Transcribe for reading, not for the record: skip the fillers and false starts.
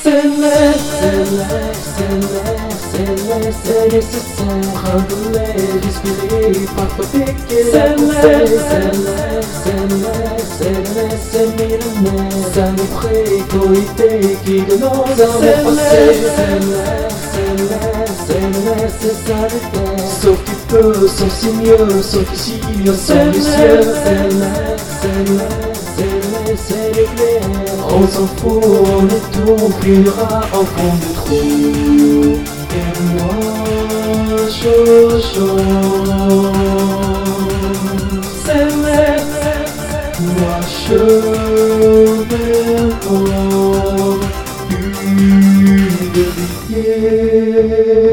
c'est nécessaire. Pardonner, respirer, parfois piquer la poussière. C'est millénaire. Ça nous ferait coïter qui de nos âmes passées. C'est salutaire. Sauf qui peut, sauf si mieux, sauf ici, sauf du ciel. C'est l'éclair. On s'en fout, on est tout, finira en fond de trou. Et moi, chaud, moi, je vais encore une de billets.